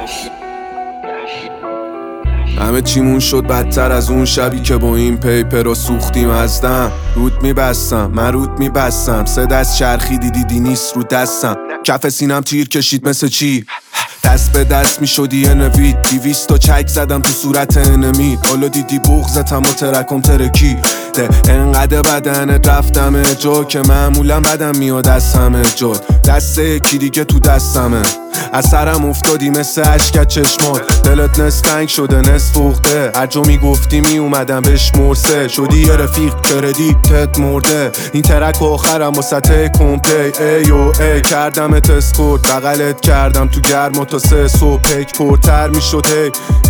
همه چیمون شد بدتر از اون شبی که با این پیپر رو سوختیم از دم. رود میبستم من رود میبستم، سه دست چرخی دیدی نیست رو دستم. کف سینم تیر کشید مثل چی، دست به دست میشدی یه نوید. 200 تا چک زدم تو صورت انمید، حالا دیدی بغضتم و ترکم ترکی ده. انقدر بدنت رفتم جا که معمولا بدم میاد از همه جا. دست یکی دیگه تو دستمه، از سرم افتادی مثل اشکت چشمات. دلت نصف تنگ شده نصف فوخته، هر جا میگفتی میومدم بهش مرسه. شدی یه رفیق کردیتت مرده، این ترک آخرم واسه کمپلی. ای و ای کردمت اسکورت، بغلت کردم تو گرما تا 3 صبح. پک پرتر میشد هی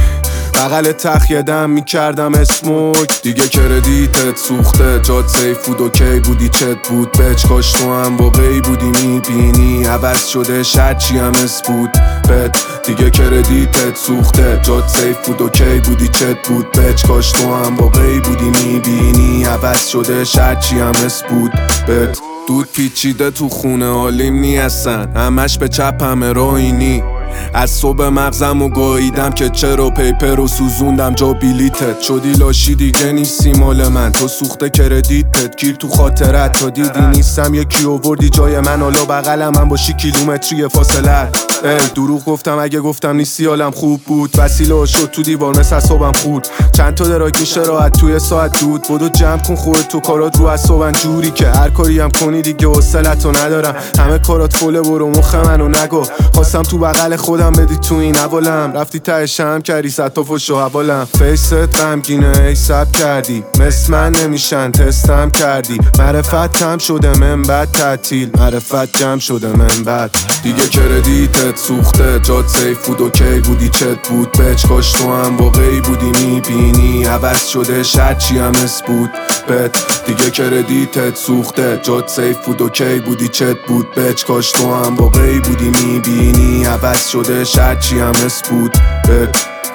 بغل تخت یه دم میکردم اسموک. دیگه کردیتت سوخته، جات سیف بود اوکی بودی چت بود. بچ کاش تو هم واقعی بودی میبینی، عوض شده شرچی هم اس بود بد. دیگه کردیتت سوخته، جات سیف بود اوکی بودی چت بود. بچ کاش تو هم واقعی بودی میبینی، عوض شده شرچی هم اس بود بد. دود پیچیده تو خونه حالیم نی اصلا، همش به چپ همه راینی. از صبح مغزم و گاییدم که چرا پیپر رو سوزوندم جا بلیتت. شدی لاشی دیگه نیستی مال من، تو سوخته کردیتت گیر تو خاطرت. تا دیدی نیستم یکی آوردی جای من، حالا بغلم من باشی کیلومتری فاصله. دروغ گفتم اگه گفتم نیستی حالم خوب بود. وسیله شد تو دیوار مثل صبحم خورد، چند تا دراگ میشه راحت توی ساعت دود. بدو جمع کن خودت تو کارات رو اعصابم جوری که هر کاری هم کنی دیگه حوصله‌تو ندارم. همه کارات فوله برو مخ منو نگو، خواستم تو بغل خودم بدی تو این اولم. رفتی ته شم کردی صد تا فش و حوالم. فیست غمگینه ای سب کردی، مثل من نمیشن تستم کردی. معرفت کم شده من بد تعطیل، معرفت جمع شده من بد. دیگه کردیتت سوخته، جات سیف بود اوکی بودی چت بود. بچ کاش تو هم واقعی بودی میبینی، عوض شده شرچی هم اس بود بد. دیگه کردیتت سوخته، جات سیف بود اوکی بودی چت بود. بچ کاش تو هم واقعی بودی میبینی، عوض شده شرچی هم اس بود بد.